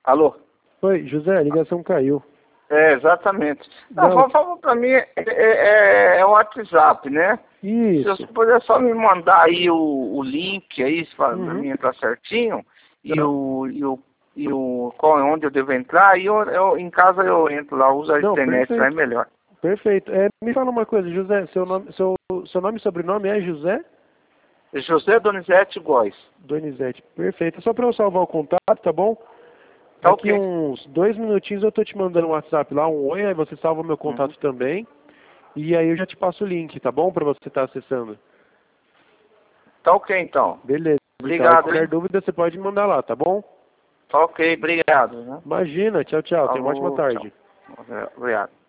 Alô? Oi, José, a ligação caiu. Exatamente. Não, Não. falou pra mim, é o WhatsApp, né? Se Isso. você puder só me mandar aí o link aí, pra mim Uhum. entrar certinho, Não. onde eu devo entrar, e eu em casa eu entro lá, uso a Não, internet, lá é perfeito. melhor. Perfeito. Me fala uma coisa, José, seu nome e sobrenome é José José Donizete Góes. Donizete. Perfeito. É só para eu salvar o contato, tá bom? Tá Daqui ok. uns 2 minutinhos eu tô te mandando um WhatsApp lá, um oi, aí você salva meu Uhum. contato também. E aí eu já te passo o link, tá bom? Para você estar acessando. Tá ok então. Beleza, então. Aí Obrigado, qualquer hein? dúvida você pode me mandar lá, tá bom? Tá ok, obrigado, né? Imagina, tchau, tchau. Tenha uma ótima Falou, tchau. tarde. Obrigado.